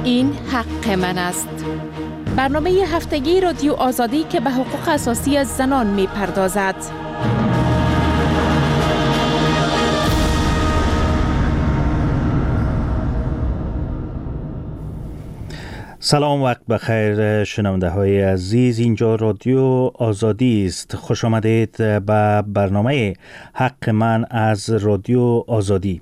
این حق من است. برنامه هفتگی رادیو آزادی که به حقوق اساسی زنان می پردازد. سلام، وقت بخیر شنونده های عزیز. اینجا رادیو آزادی است. خوش آمدید به برنامه حق من از رادیو آزادی.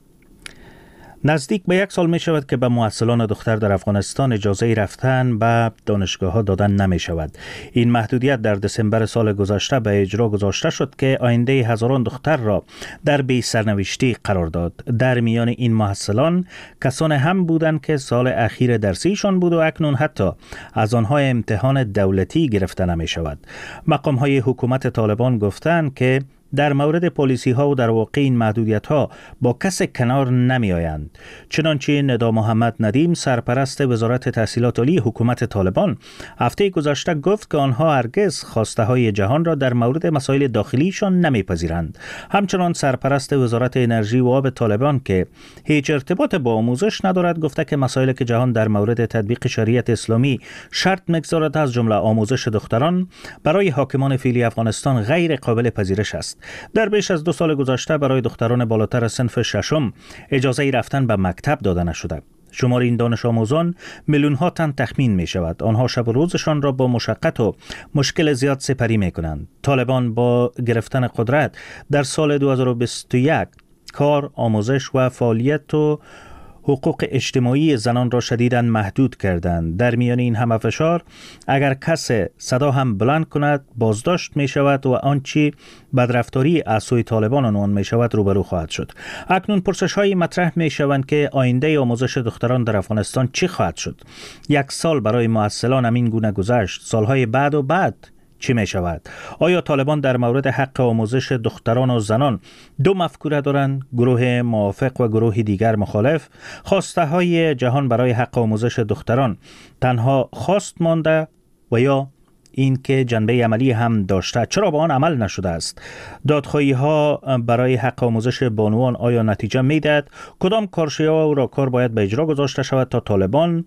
نزدیک به 1 سال می شود که به مؤثلان دختر در افغانستان اجازه رفتن به دانشگاه ها دادن نمی شود. این محدودیت در دسامبر سال گذشته به اجرا گذاشته شد که آینده هزاران دختر را در بی سرنوشتی قرار داد. در میان این مؤثلان کسان هم بودند که سال اخیر درسیشان بود و اکنون حتی از آنها امتحان دولتی گرفته نمی شود. مقام های حکومت طالبان گفتند که در مورد پالیسی ها و در واقع این محدودیت ها با کس کنار نمی آیند. چنانچه ندا محمد ندیم، سرپرست وزارت تحصیلات عالی حکومت طالبان، هفته گذشته گفت که آنها هرگز خواسته های جهان را در مورد مسائل داخلیشان نمیپذیرند. همچنان سرپرست وزارت انرژی و آب طالبان که هیچ ارتباط با آموزش ندارد، گفته که مسائلی که جهان در مورد تطبیق شریعت اسلامی شرط می‌گذارد از جمله آموزش دختران برای حاکمان فعلی افغانستان غیر قابل پذیرش است. در بیش از 2 سال گذشته برای دختران بالاتر از صنف ششم اجازه رفتن به مکتب داده نشده. شمار این دانش آموزان میلیون ها تن تخمین می شود. آنها شب و روزشان را با مشقت و مشکل زیاد سپری می کنند. طالبان با گرفتن قدرت در سال 2021 کار، آموزش و فعالیت و حقوق اجتماعی زنان را شدیداً محدود کردند. در میان این همه فشار اگر کس صدا هم بلند کند بازداشت می شود و آنچه بدرفتاری از سوی طالبان عنوان می شود روبرو خواهد شد. اکنون پرسش های مطرح می شوند که آینده آموزش دختران در افغانستان چی خواهد شد؟ 1 سال برای مؤثلان همین گونه گذشت. سالهای بعد چی می شود؟ آیا طالبان در مورد حق آموزش دختران و زنان 2 مفکوره دارند؟ گروه موافق و گروه دیگر مخالف. خواسته های جهان برای حق آموزش دختران تنها خواست مانده و یا این که جنبه عملی هم داشته؟ چرا با آن عمل نشده است؟ دادخواهی ها برای حق آموزش بانوان آیا نتیجه میدهد؟ کدام کارشی‌ها و راهکار باید به اجرا گذاشته شود تا طالبان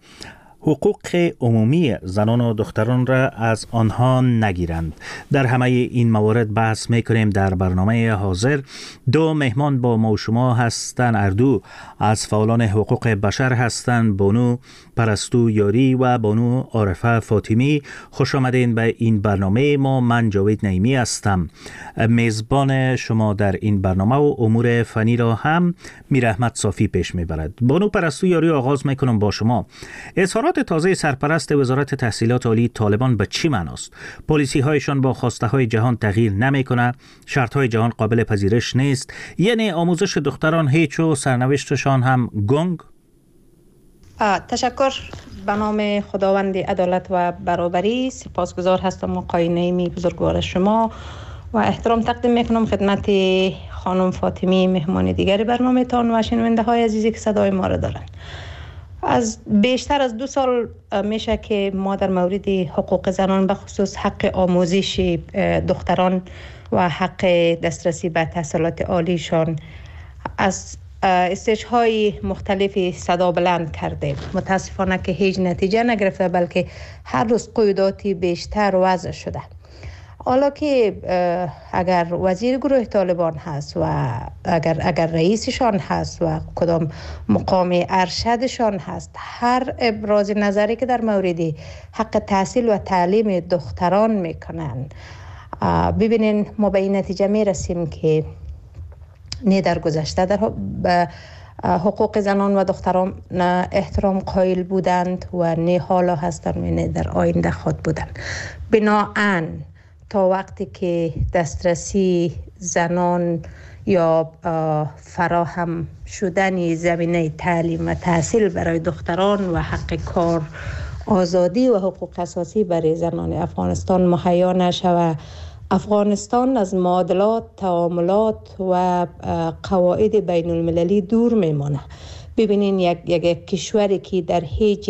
حقوق عمومی زنان و دختران را از آنها نگیرند؟ در همه این موارد بحث میکنیم در برنامه حاضر. 2 مهمان با ما و شما هستند. اردو از فعالان حقوق بشر هستند، بانو پرستو یاری و بانو عارفه فاطمی. خوش آمدین به این برنامه ما. من جاوید نعیمی هستم، میزبان شما در این برنامه و امور فنی را هم میر احمد صافی پیش میبرد. بانو پرستو یاری، آغاز میکنم با شما. اظهارات تازه سرپرست وزارت تحصیلات عالی طالبان به چی معناست؟ پالیسی هایشان با خواسته های جهان تغییر نمیکنه، شرط های جهان قابل پذیرش نیست، یعنی آموزش دختران هیچ و سرنوشتشان هم گنگ؟ تشکر. به نام خداوند عدالت و برابری سپاسگزار هستم و قاینه‌ای بزرگوار شما و احترام تقدیم میکنم خدمت خانم فاطمی، مهمان دیگری برنامه تان و شنونده های عزیزی که صدای ما را دارند. از بیشتر از 2 سال میشه که ما در مورد حقوق زنان به خصوص حق آموزش دختران و حق دسترسی به تحصیلات عالیشان از استیج‌های مختلفی صدا بلند کرده. متاسفانه که هیچ نتیجه نگرفته، بلکه هر روز قیوداتی بیشتر وضع شده. حالا که اگر وزیر گروه طالبان هست و اگر رئیسشان هست و کدام مقام ارشدشان هست، هر ابراز نظری که در مورد حق تحصیل و تعلیم دختران میکنن، ببینین ما به این نتیجه میرسیم که نه در گذشته در حقوق زنان و دختران احترام قائل بودند و نه حالا هستند و نه در آینده خود بودند. بناهن تا وقتی که دسترسی زنان یا فراهم شدن زمینه تعلیم و تحصیل برای دختران و حق کار، آزادی و حقوق اساسی برای زنان افغانستان مهیا نشود، افغانستان از معادلات، تعاملات و قواعد بین المللی دور میمانه. ببینین یک کشوری که در هیچ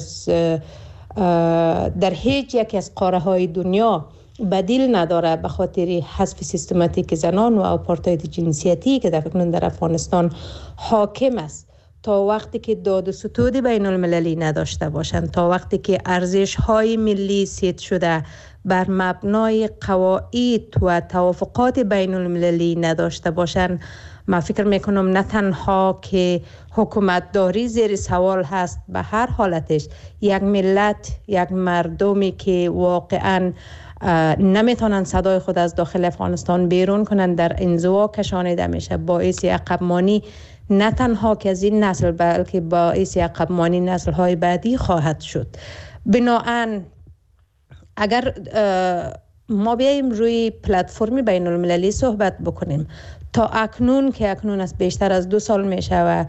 یکی از قاره های دنیا بدیل نداره به خاطر حذف سیستماتیک زنان و آپارتاید جنسیتی که در افغانستان حاکم است، تا وقتی که داد و ستود بین المللی نداشته باشند، تا وقتی که ارزش های ملی سید شده بر مبنای قواعد و توافقات بین المللی نداشته باشند، من فکر میکنم نه تنها که حکومت داری زیر سوال هست، به هر حالتش یک ملت، یک مردمی که واقعا نمیتونن صدای خود از داخل افغانستان بیرون کنن در انزوا کشانیده میشه، باعث عقبمانی نه تنها که از این نسل بلکه باعث عقبمانی نسل های بعدی خواهد شد. بنابراین اگر ما بیاییم روی پلتفرم بین المللی صحبت بکنیم، تا اکنون که اکنون از بیشتر از 2 سال میشه و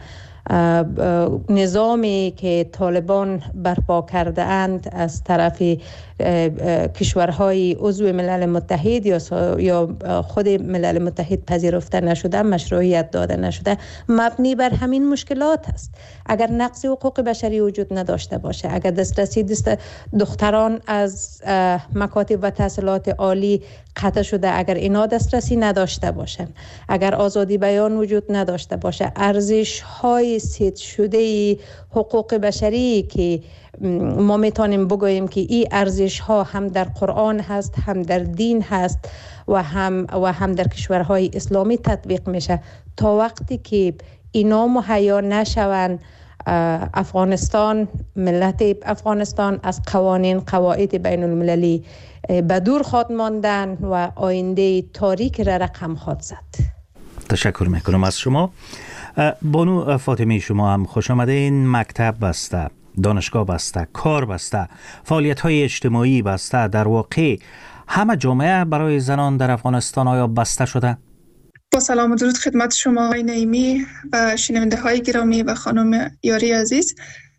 نظامی که طالبان برپا کرده اند از طرف کشورهای عضو ملل متحد یا خود ملل متحد پذیرفته نشده، مشروعیت داده نشده، مبنی بر همین مشکلات است. اگر نقض حقوق بشری وجود نداشته باشه، اگر دسترسی دختران از مکاتب و تحصیلات عالی قطع شده، اگر اینا دسترسی نداشته باشن، اگر آزادی بیان وجود نداشته باشه، ارزش های سید شده حقوق بشری که ما میتونیم بگوییم که این ارزش ها هم در قرآن هست، هم در دین هست و هم در کشورهای اسلامی تطبیق میشه، تا وقتی که اینا مهیا نشوند، افغانستان، ملت افغانستان از قوانین قواعد بین المللی به دور خواهد ماندن و آینده تاریک را رقم خواهد زد. تشکر میکنم از شما. بانو فاطمی، شما هم خوش آمده. این مکتب بسته، دانشگاه بسته، کار بسته، فعالیت های اجتماعی بسته، در واقع همه جامعه برای زنان در افغانستان آیا بسته شده؟ با سلام و درود خدمت شما آقای نعیمی و شنونده های گرامی و خانم یاری عزیز.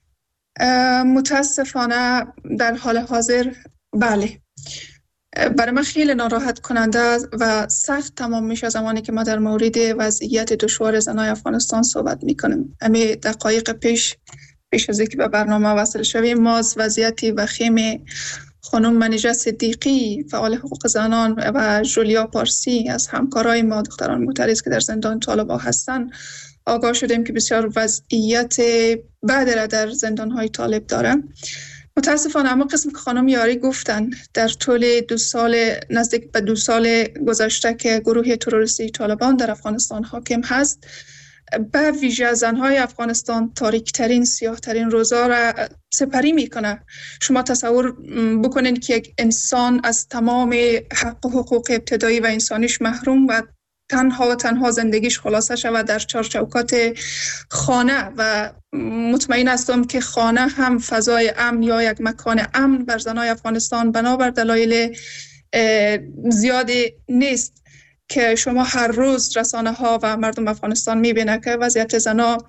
متاسفانه در حال حاضر بله، برای من خیلی ناراحت کننده و سخت تمام میشه زمانی که ما در مورد وضعیت دشوار زنای افغانستان صحبت میکنیم. همین دقایق پیش از اینکه به برنامه وصل شویم، ما از وضعیت وخیم خانم منیژه صدیقی فعال حقوق زنان و جولیا پارسی از همکارای ما دختران معترض که در زندان طالبان هستن آگاه شدیم که بسیار وضعیت بد را در زندان‌های طالب داره. متاسفانه اما قسم که خانم یاری گفتن در طول 2 سال، نزدیک به 2 سال گذشته که گروه تروریستی طالبان در افغانستان حاکم هست، به ویژه زنهای افغانستان تاریکترین، سیاهترین روزا را سپری میکنه. شما تصور بکنین که یک انسان از تمام حق و حقوق ابتدایی و انسانیش محروم و تنها زندگیش خلاصه شود در چارچوکات خانه، و مطمئن هستم که خانه هم فضای امن یا یک مکان امن بر زنای افغانستان بنابر دلایل زیادی نیست که شما هر روز رسانه ها و مردم افغانستان میبینه که وضعیت زنا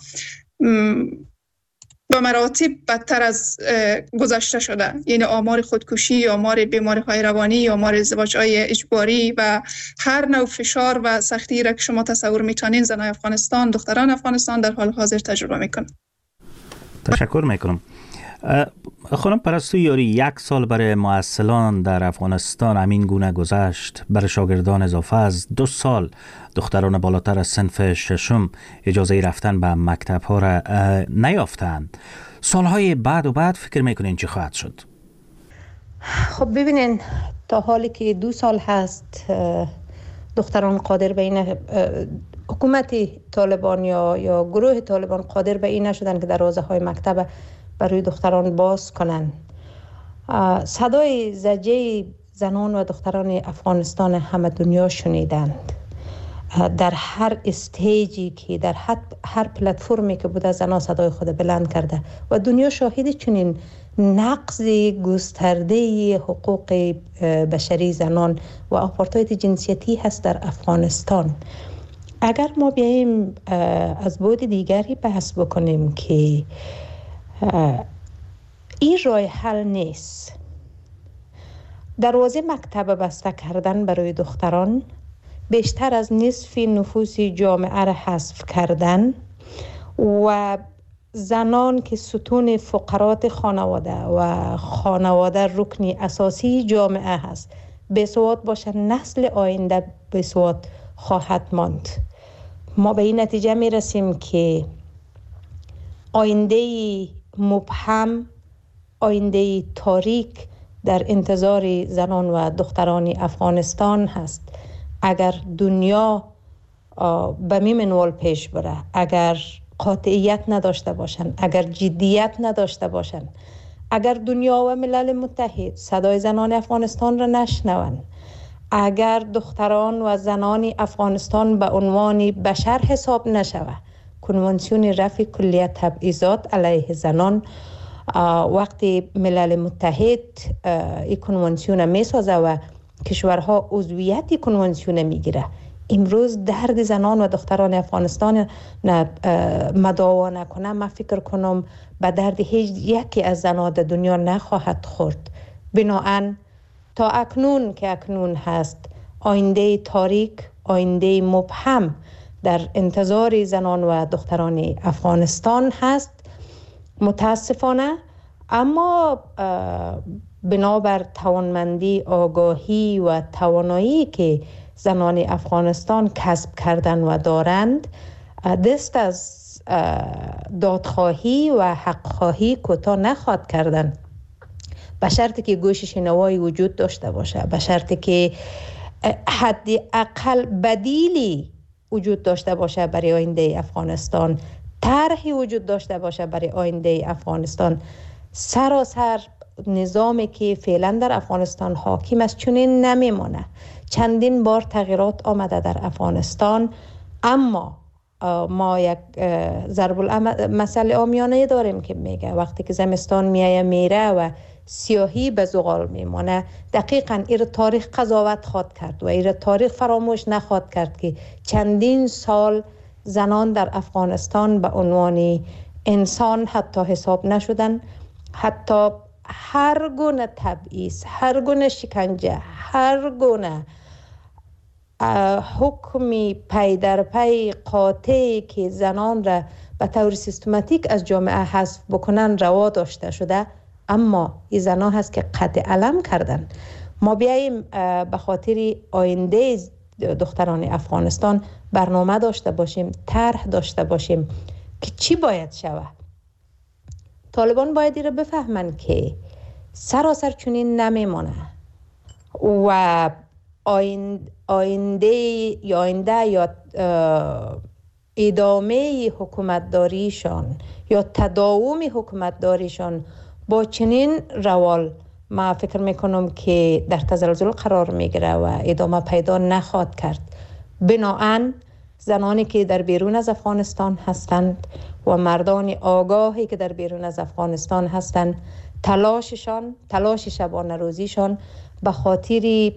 به مراتب بدتر از گذشته شده. یعنی آمار خودکشی، آمار بیماری های روانی، آمار ازدواج های اجباری و هر نوع فشار و سختی را که شما تصور میتونین زنای افغانستان، دختران افغانستان در حال حاضر تجربه میکنن. تشکر میکنم. خانم پرستو یاری، 1 سال برای معسلان در افغانستان همین گونه گذشت. برای شاگردان اضافه از 2 سال دختران بالاتر از صنف 6 اجازه رفتن به مکتب ها را نیافتند. سالهای بعد فکر میکنین چی خواهد شد؟ خب ببینین، تا حالی که 2 سال هست دختران قادر به این، حکومت طالبان یا گروه طالبان قادر به این نشدن که دروازه های مکتب برای دختران باز کنن. صدای زجه زنان و دختران افغانستان همه دنیا شنیدند. در هر استیجی که در هر پلتفرمی که بوده زنان صدای خود بلند کرده و دنیا شاهد چنین نقض گسترده حقوق بشری زنان و آپارتاید جنسیتی هست در افغانستان. اگر ما بیاییم از بعد دیگری بحث بکنیم که این راه حل نیست، دروازه مکتب بسته کردن برای دختران، بیشتر از نصف نفوس جامعه را حذف کردن و زنان که ستون فقرات خانواده و خانواده رکن اساسی جامعه هست بی‌سواد باشند، نسل آینده بی‌سواد خواهد ماند. ما به این نتیجه می رسیم که آینده مبهم، آینده تاریک در انتظار زنان و دختران افغانستان هست. اگر دنیا به می منوال پیش بره، اگر قاطعیت نداشته باشند، اگر جدیت نداشته باشند، اگر دنیا و ملل متحد صدای زنان افغانستان را نشنوند، اگر دختران و زنان افغانستان به عنوان بشر حساب نشود، کنوانسیون رفع کلیه تبعیضات علیه زنان وقتی ملل متحد این کنوانسیون میسازه و کشورها عضویت کنوانسیون میگیره، امروز درد زنان و دختران افغانستان مداوا نکنه، من فکر کنم به درد هیچ یکی از زنان در دنیا نخواهد خورد. بنابراین تا اکنون که اکنون هست، آینده تاریک، آینده مبهم در انتظار زنان و دختران افغانستان هست متاسفانه. اما بنابر توانمندی، آگاهی و توانایی که زنان افغانستان کسب کردن و دارند، دست از دادخواهی و حقخواهی کوتاه نخواهد کردن، به شرطی که گوش شنوایی وجود داشته باشه، به شرطی که حداقل بدیلی وجود داشته باشه برای آینده افغانستان، طرحی وجود داشته باشه برای آینده افغانستان. سراسر نظامی که فعلا در افغانستان حاکم است چنین نمیمانه. چندین بار تغییرات آمده در افغانستان، اما ما یک ضرب المثل عامیانه داریم که میگه وقتی که زمستان میره و سیاهی به زغال میمانه، دقیقاً این تاریخ قضاوت خواهد کرد و این تاریخ فراموش نخواهد کرد که چندین سال زنان در افغانستان به عنوان انسان حتی حساب نشدن، حتی هر گونه تبعیض، هر گونه شکنجه، هر گونه حکمی پی در پی قاطعی که زنان را به طور سیستماتیک از جامعه حذف بکنن روا داشته شده، اما این زنان هست که قطع علم کردن. ما بیاییم به خاطر آینده دختران افغانستان برنامه داشته باشیم، طرح داشته باشیم که چی باید شود. طالبان باید این را بفهمن که سراسر چنین نمیمانه و آینده یا ادامه حکومتداریشان یا تداوم حکومتداریشان با چنین روال ما فکر میکنم که در تزلزل قرار میگیره و ادامه پیدا نخواهد کرد. بنابراین زنانی که در بیرون از افغانستان هستند و مردان آگاهی که در بیرون از افغانستان هستند، تلاش شبانه روزیشان به خاطر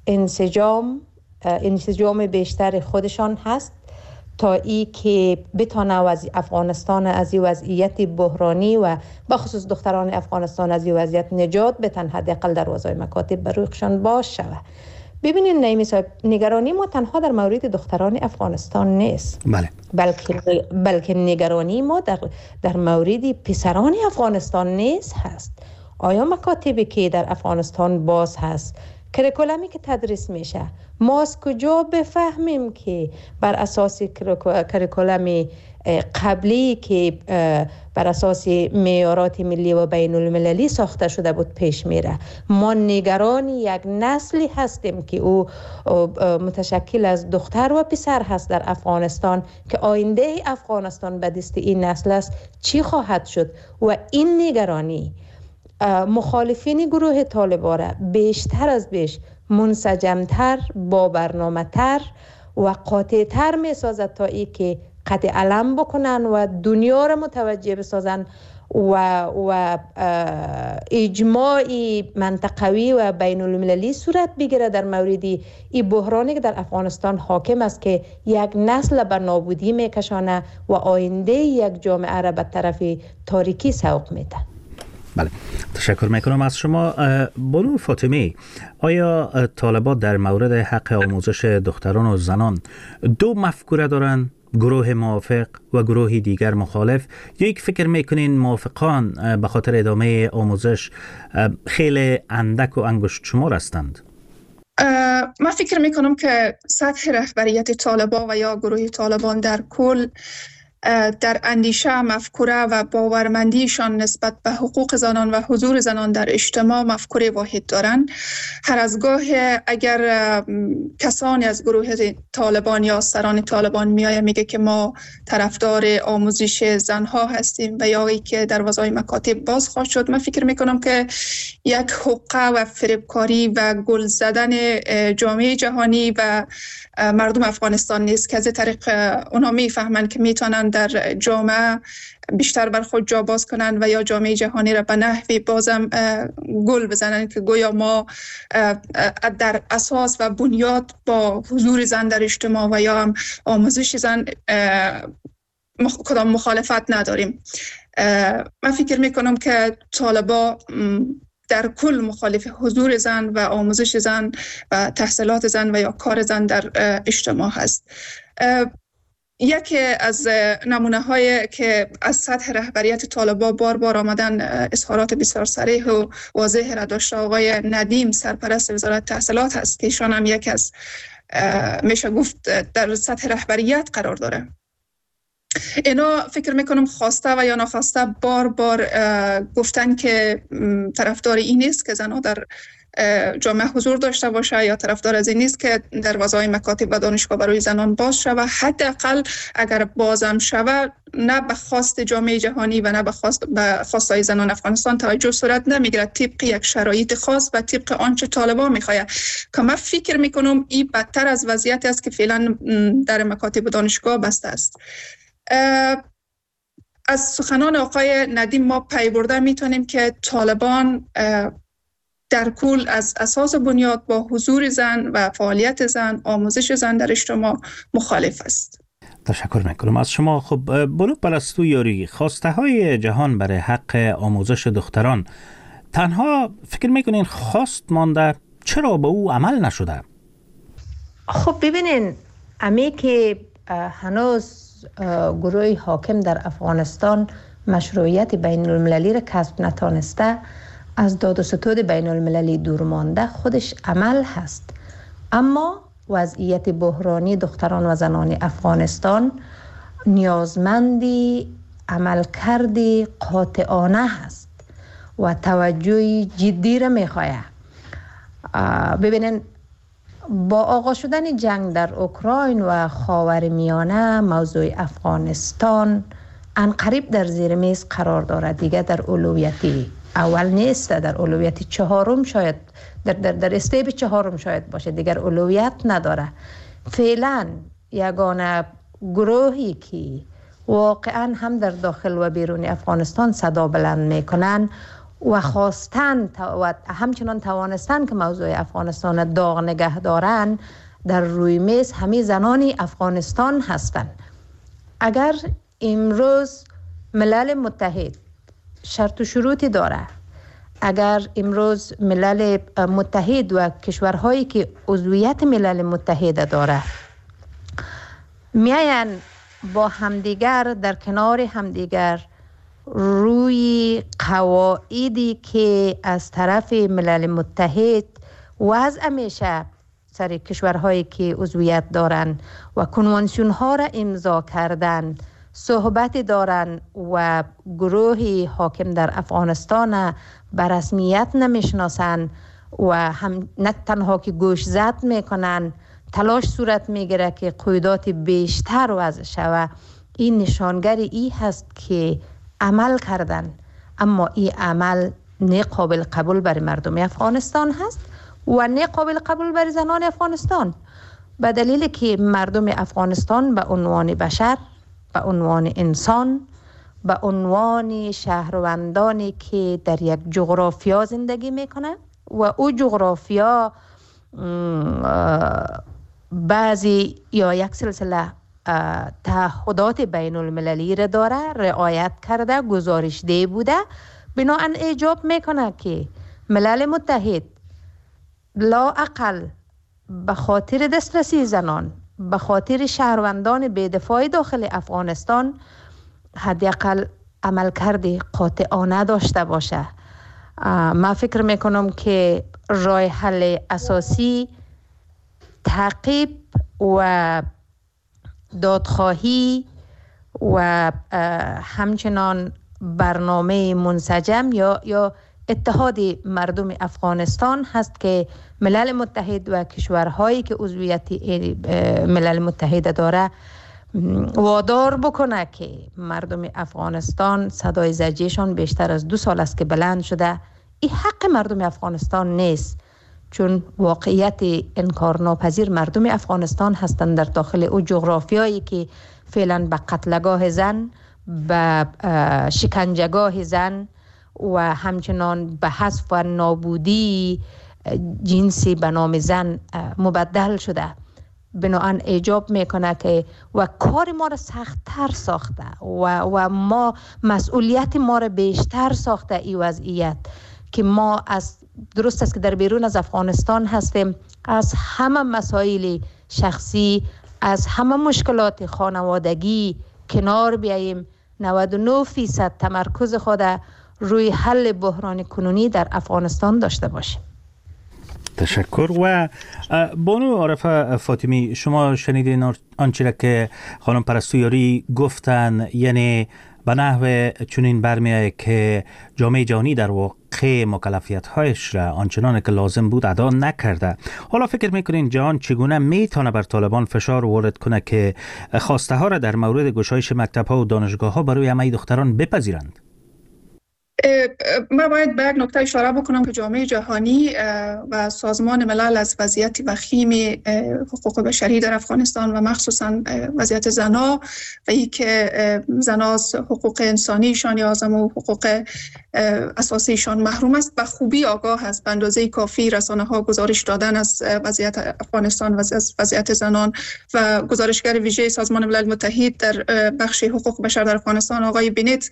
انسجام بیشتر خودشان هست تا ای که بتانه افغانستان از این وضعیت بحرانی و بخصوص دختران افغانستان از این وضعیت نجات بتن، حداقل دروازه مکاتب برویشان باز شود. ببینید نعیمی صاحب، نگرانی ما تنها در مورد دختران افغانستان نیست، بلکه نگرانی ما در مورد پسران افغانستان نیز هست. آیا مکاتبی که در افغانستان باز هست، کریکولمی که تدریس میشه، ما از کجا بفهمیم که بر اساس کریکولم قبلی که بر اساس معیارات ملی و بین المللی ساخته شده بود پیش میره؟ ما نگران یک نسلی هستیم که او متشکل از دختر و پسر هست در افغانستان که آینده افغانستان به دست این نسل است چی خواهد شد. و این نگرانی مخالفین گروه طالبان را بیشتر از بیش منسجمتر، با برنامه‌تر و قاطع‌تر می‌سازد تا ای که قطع علم بکنن و دنیا را متوجه بسازن و اجماعی منطقوی و بین المللی صورت بگیره در مورد این بحرانی که در افغانستان حاکم است که یک نسل به نابودی میکشانه و آینده یک جامعه را به طرف تاریکی سوق میده. بله، تشکر میکنم از شما. بانو فاطمی، آیا طالبان در مورد حق آموزش دختران و زنان دو مفکوره دارند، گروه موافق و گروه دیگر مخالف، یا یک فکر میکنین موافقان به خاطر ادامه آموزش خیلی اندک و انگشت شمار هستند؟ من فکر میکنم که سطح رهبریت طالبان و یا گروه طالبان در کل در اندیشه، مفکوره و باورمندیشان نسبت به حقوق زنان و حضور زنان در اجتماع مفکوره واحد دارند. هر از گاه اگر کسانی از گروه طالبان یا سران طالبان میگه که ما طرفدار آموزش زنها هستیم و یا ای که دروازه‌های مکاتب باز خواهد شد، من فکر میکنم که یک حقه و فریبکاری و گل زدن جامعه جهانی و مردم افغانستان نیست که از طریق اونا میفهمند که میتونن در جامعه بیشتر بر خود جا باز کنن و یا جامعه جهانی را به نحوی بازم گل بزنن که گویا ما در اساس و بنیاد با حضور زن در اجتماع و یا هم آموزش زن کدام مخالفت نداریم. من فکر میکنم که طالبا در کل مخالف حضور زن و آموزش زن و تحصیلات زن و یا کار زن در اجتماع هست. یکی از نمونه هایی که از سطح رهبریت طالبان بار بار آمدن اظهارات بسیار صریح و واضح را داشته آقای ندیم سرپرست وزارت تحصیلات هست که ایشان هم یک از میشه گفت در سطح رهبریت قرار داره. اینا فکر میکنم خواسته و یا ناخواسته بار بار گفتن که طرفدار این نیست که زنها در جامعه حضور داشته باشه یا طرفدار از این نیست که دروازه‌های مکاتب و دانشگاه برای زنان باز شود. حداقل اگر بازم شود نه به خواست جامعه جهانی و نه به خواستای زنان افغانستان توجه صورت نمیگیرد، طبق یک شرایط خاص و طبق آنچه طالبان میخواد که من فکر میکنم این بدتر از وضعیتی است که فعلا در مکاتب و دانشگاه بسته است. از سخنان آقای ندیم ما پی برده میتونیم که طالبان در کل از اساس بنیاد با حضور زن و فعالیت زن، آموزش زن در اجتماع مخالف است. تشکر میکنم از شما. خب بلوغ پرستو یاری، خواسته های جهان برای حق آموزش دختران تنها فکر میکنین خواست مانده، چرا به او عمل نشده؟ خب ببینین، امی که هنوز گروه حاکم در افغانستان مشروعیت بین المللی را کسب نتانسته، از داد و ستود بین المللی دور مانده، خودش عمل هست. اما وضعیت بحرانی دختران و زنان افغانستان نیازمندی عملکردی قاطعانه هست و توجه جدی را میخواه. ببینین، با آغاز شدن جنگ در اوکراین و خاورمیانه موضوع افغانستان عنقریب در زیر میز قرار دارد. دیگه در اولویت اول نیست، در اولویت چهارم شاید در استیب چهارم شاید باشه، دیگر اولویت نداره. فعلا یگانه گروهی که واقعا هم در داخل و بیرون افغانستان صدا بلند میکنن و خواستن و همچنان توانستن که موضوع افغانستان داغ نگه دارن، در روی میز همه زنان افغانستان هستند. اگر امروز ملل متحد شرط و شروطی داره، اگر امروز ملل متحد و کشورهایی که عضویت ملل متحد داره میاین با همدیگر در کنار همدیگر روی قواعدی که از طرف ملل متحد وضع میشه سر کشورهایی که عضویت دارن و کنوانسیون ها را امضا کردن، صحبت دارن و گروه حاکم در افغانستان به رسمیت نمیشناسن و هم نه تنها که گوش زد میکنن، تلاش صورت میگیره که قیودات بیشتر وضع شود. این نشانگری ای هست که عمل کردن، اما این عمل نه قابل قبول برای مردم افغانستان هست و نه قابل قبول برای زنان افغانستان، به دلیل که مردم افغانستان به عنوان بشر، به عنوان انسان، به عنوان شهروندانی که در یک جغرافیا زندگی میکنه و او جغرافیا بعضی یا یک سلسله تعهدات بین المللی را داره، رعایت کرده، گزارش ده بوده، بناهن ایجاب میکنه که ملل متحد لااقل به خاطر دسترسی زنان، به خاطر شهروندان بی‌دفاع داخل افغانستان حداقل عملکرد قاطعانه داشته باشه. من فکر میکنم که راه حل اساسی تعقیب و دادخواهی و همچنان برنامه منسجم یا اتحاد مردم افغانستان هست که ملل متحد و کشورهایی که عضویت ملل متحد داره وادار بکنه که مردم افغانستان صدای زجیشان بیشتر از 2 سال است که بلند شده. این حق مردم افغانستان نیست، چون واقعیت انکارناپذیر مردم افغانستان هستند در داخل او جغرافیایی که فعلا به قتلگاه زن، به شکنجهگاه زن و همچنان به حذف و نابودی جنسی به نام زن مبدل شده. بنابراین ایجاب میکنه که و کار ما را سخت‌تر ساخته و ما مسئولیت ما را بیشتر ساخته این وضعیت که ما درست است که در بیرون از افغانستان هستیم، از همه مسائل شخصی، از همه مشکلات خانوادگی کنار بیاییم. 99% تمرکز خود روی حل بحران کنونی در افغانستان داشته باشیم. تشکر. و بانو عارفه فاطمی، شما شنیدین آنچه را که خانم پرستو یاری گفتن، یعنی به نحو چنین برمی‌آید که جامعه جهانی در واقع مکلفیت‌هایش را آنچنان که لازم بود ادا نکرده. حالا فکر می‌کنین جهان چگونه میتونه بر طالبان فشار وارد کنه که خواسته ها را در مورد گشایش مکتب‌ها و دانشگاه‌ها برای همه دختران بپذیرند؟ من باید به یک نکته اشاره بکنم که جامعه جهانی و سازمان ملل از وضعیت وخیم حقوق بشری در افغانستان و مخصوصا وضعیت زنها و ای که زنها از حقوق انسانیشان یا از حقوق اساسیشان محروم است به خوبی آگاه است. به اندازه کافی رسانه ها گزارش دادن از وضعیت افغانستان و از وضعیت زنان و گزارشگر ویژه سازمان ملل متحد در بخش حقوق بشر در افغانستان آقای بنت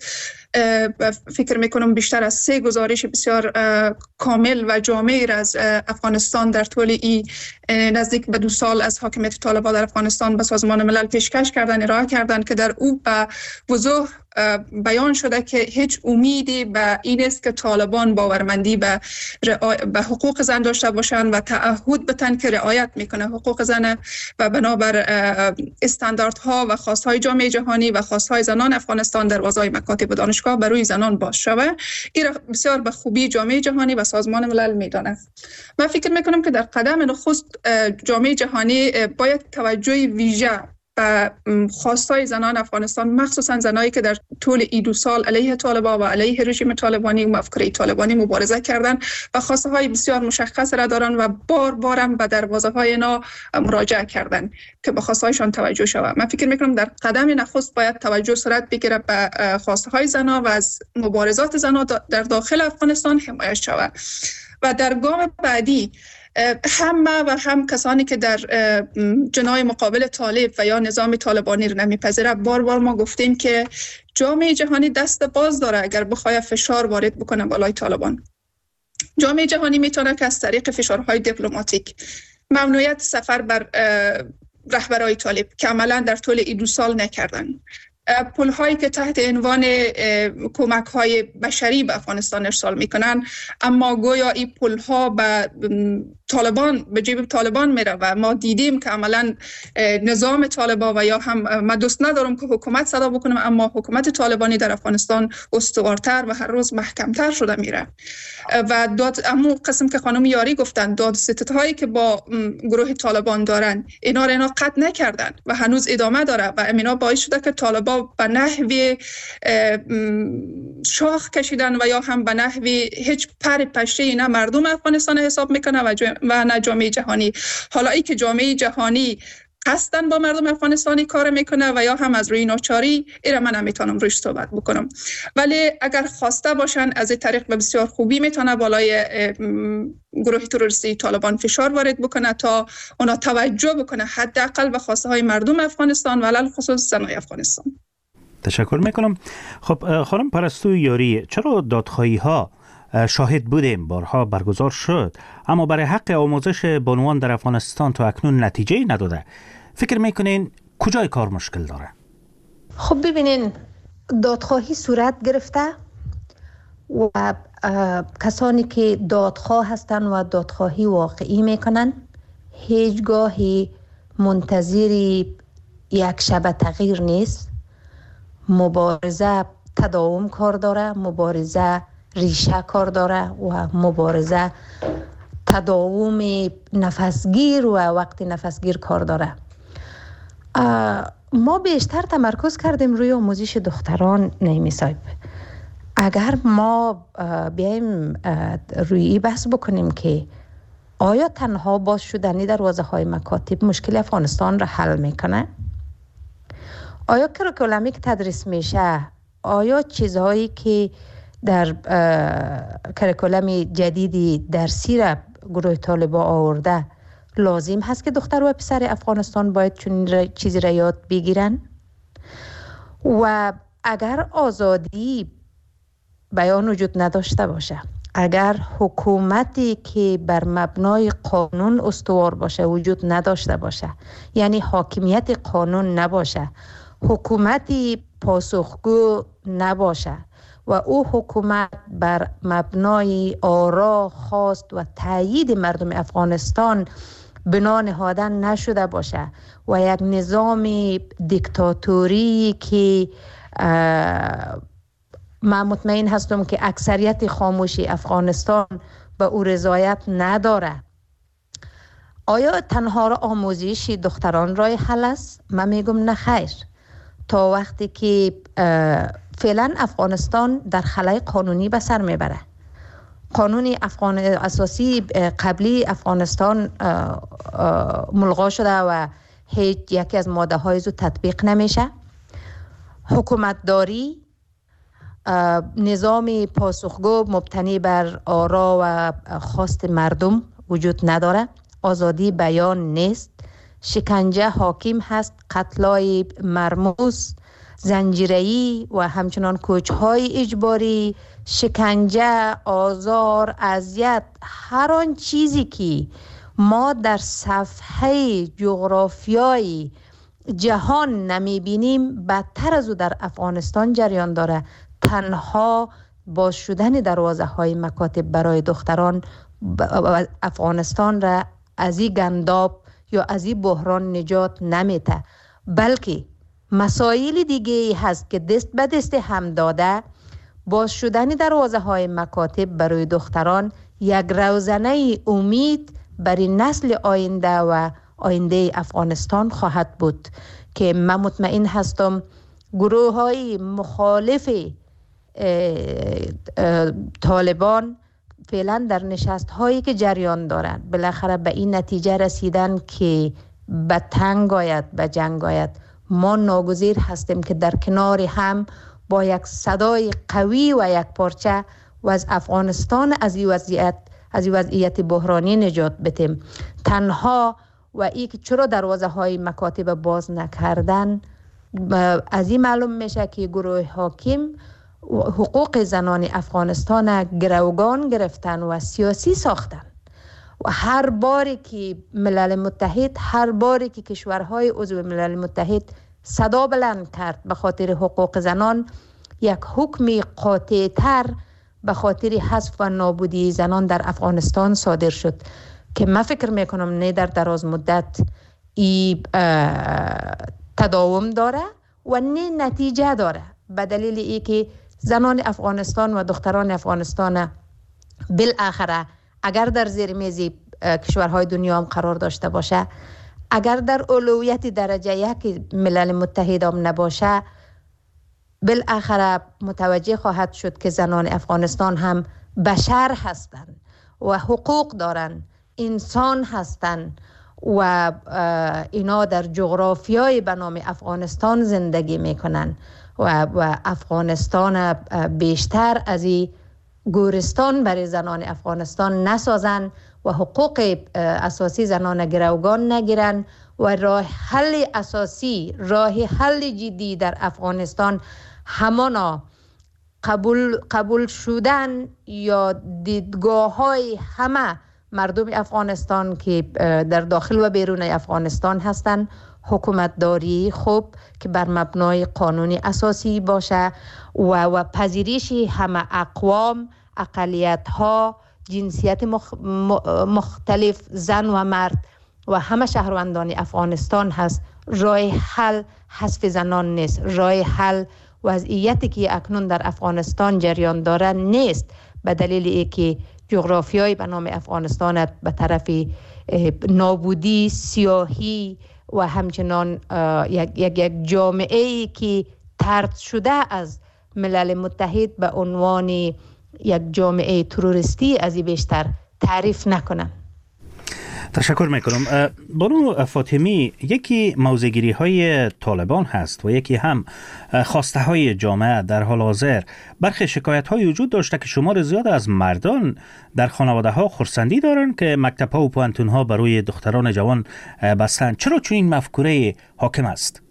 فکر میکنم بیشتر از 3 گزارش بسیار کامل و جامع را از افغانستان در طول نزدیک به 2 سال از حاکمیت طالبان در افغانستان به سازمان ملل پیشکش کردن، ارائه کردن که در او به وضوح بیان شده که هیچ امیدی به این است که طالبان باورمندی به حقوق زن داشته باشند و تعهد بتن که رعایت میکنه حقوق زن و بنابر استانداردها و خواستهای جامعه جهانی و خواستهای زنان افغانستان دروازه‌های مکاتب و دانشگاه برای زنان باز شود. این بسیار به خوبی جامعه جهانی و سازمان ملل میداند. من فکر میکنم که در قدم نخست جامعه جهانی باید توجه ویژه به خواستای زنان افغانستان، مخصوصا زنایی که در طول این 2 سال علیه طالبان و علیه رژیم طالبانی و مفکوره طالبانی مبارزه کردن و خواسته های بسیار مشخص را دارن و بارم به دروازه های اینا مراجعه کردن که به خواسته هایشان توجه شود. من فکر میکنم در قدم نخست باید توجه صورت بگیره به خواسته های زنان و از مبارزات زنان در داخل افغانستان حمایت شود و در گام بعدی هم کسانی که در جناح مقابل طالب و یا نظام طالبانی رو نمیپذیره، بار ما گفتیم که جامعه جهانی دست باز داره اگر بخواد فشار وارد بکنه بالای طالبان. جامعه جهانی میتونه که از طریق فشارهای دیپلماتیک ممنوعیت سفر بر رهبرای طالب که عملا در طول این 2 سال نکردن، پول‌هایی که تحت عنوان کمک‌های بشری به افغانستان ارسال می‌کنن اما گویا این پول‌ها به طالبان به جیب طالبان میره و ما دیدیم که عملاً نظام طالبان و یا هم من دوست ندارم که حکومت صدا بکنم اما حکومت طالبانی در افغانستان استوارتر و هر روز محکمتر شده میره و اما قسم که خانم یاری گفتن دادستدهایی که با گروه طالبان دارن اینا قطع نکردن و هنوز ادامه داره و اینا باعث شده که طالبان به نحوی شاخ کشیدن و یا هم به نحوی هیچ پر پشته اینا مردم افغانستان حساب میکنه و نه جامعه جهانی. حالا ای که جامعه جهانی قصدن با مردم افغانستانی کار میکنه و یا هم از روی ناچاری، ایره من نمیتونم روش صحبت بکنم، ولی اگر خواسته باشن از این طریق به بسیار خوبی میتونه بالای گروه تروریستی طالبان فشار وارد بکنه تا اونا توجه بکنه حداقل به خواسته های مردم افغانستان و علل خصوص زنای افغانستان. تشکر میکنم. خب خانم پرستو یاری، چرا دادخواهی ها شاهد بودیم بارها برگزار شد اما برای حق آموزش بانوان در افغانستان تا اکنون نتیجه نداده؟ فکر میکنین کجای کار مشکل داره؟ خب ببینین، دادخواهی صورت گرفته و کسانی که دادخواه هستن و دادخواهی واقعی میکنن هیچگاهی منتظر یک شب تغییر نیست مبارزه تداوم کار داره، مبارزه ریشه کار داره و مبارزه تداوم نفسگیر و وقت نفسگیر کار داره. ما بیشتر تمرکز کردیم روی آموزش دختران نیمی صاحب. اگر ما بیایم روی این بحث بکنیم که آیا تنها باز شدنی دروازه های مکاتب مشکل افغانستان را حل میکنه؟ آیا کریکولمی که تدریس میشه، آیا چیزهایی که در کریکولم جدیدی درسی را گروه طالبا آورده لازم هست که دختر و پسر افغانستان باید چون چیزی را یاد بگیرن؟ و اگر آزادی بیان وجود نداشته باشه، اگر حکومتی که بر مبنای قانون استوار باشه وجود نداشته باشه، یعنی حاکمیت قانون نباشه، حکومتی پاسخگو نباشه و او حکومت بر مبنای آرا، خواست و تایید مردم افغانستان بنا نهادن نشده باشه و یک نظام دیکتاتوری که من مطمئن هستم که اکثریت خاموشی افغانستان به او رضایت نداره، آیا تنها را آموزش دختران راه حل است؟ من میگم نه خیر. تا وقتی که فعلا افغانستان در خلای قانونی به سر میبره، قانون اساسی قبلی افغانستان ملغا شده و هیچ یکی از ماده های زو تطبیق نمیشه، حکومتداری، نظام پاسخگو مبتنی بر آرا و خواست مردم وجود نداره، آزادی بیان نیست، شکنجه حاکم هست، قتلای مرموز، زنجیره‌ای و همچنان کوچهای اجباری، شکنجه، آزار، اذیت، هر آن چیزی که ما در صفحه جغرافیای جهان نمیبینیم بدتر از او در افغانستان جریان داره. تنها باز شدن دروازه های مکاتب برای دختران افغانستان را از این گنداب یا از این بحران نجات نمیده، بلکه مسائل دیگه هست که دست به دست هم داده. باز شدن دروازه های مکاتب برای دختران یک روزنه امید برای نسل آینده و آینده افغانستان خواهد بود که من مطمئن هستم گروه های مخالف طالبان فعلا در نشست هایی که جریان دارند بالاخره به این نتیجه رسیدن که به تنگ آید، به جنگ آید. ما ناگزیر هستیم که در کنار هم با یک صدای قوی و یک پارچه و از افغانستان از این وضعیت بحرانی نجات بدیم. تنها و ای که چرا دروازه های مکاتب باز نکردن، از این معلوم میشه که گروه حاکم حقوق زنان افغانستان گروگان گرفتن و سیاسی ساختن و هر باری که ملل متحد، هر باری که کشورهای عضو ملل متحد صدا بلند کرد به خاطر حقوق زنان، یک حکم قاطع تر به خاطر حذف و نابودی زنان در افغانستان صادر شد که من فکر میکنم نه در دراز مدت ای تداوم داره و نه نتیجه داره، به دلیل ای که زنان افغانستان و دختران افغانستان بالاخره اگر در زیر میز کشورهای دنیا هم قرار داشته باشه، اگر در اولویت درجه یک ملل متحد هم نباشه، بالاخره متوجه خواهد شد که زنان افغانستان هم بشر هستند و حقوق دارند، انسان هستند و اینا در جغرافیای به نام افغانستان زندگی میکنن و افغانستان بیشتر از این گورستان برای زنان افغانستان نسازن و حقوق اساسی زنان گروگان نگیرن و راه حل اساسی، راه حل جدی در افغانستان همانا قبول شدن یا دیدگاه های همه مردم افغانستان که در داخل و بیرون افغانستان هستند، حکومتداری خوب که بر مبنای قانونی اساسی باشه و پذیرش همه اقوام، اقلیت ها، جنسیت مختلف، زن و مرد و همه شهروندان افغانستان هست. راه حل حذف زنان نیست، راه حل وضعیتی که اکنون در افغانستان جریان داره نیست، به دلیل اینکه جغرافیای به نام افغانستان به طرف نابودی، سیاهی و همچنان یک جامعه‌ای که طرد شده از ملل متحد به عنوان یک جامعه تروریستی از این بیشتر تعریف نکنن. تشکر میکنم. بانو فاطمی، یکی موضع‌گیری های طالبان هست و یکی هم خواسته های جامعه. در حال حاضر برخی شکایت های وجود داشته که شمار زیاد از مردان در خانواده ها خرسندی دارند که مکتب ها و پوهنتون ها برای دختران جوان بستند. چرا چون این مفکوره حاکم است؟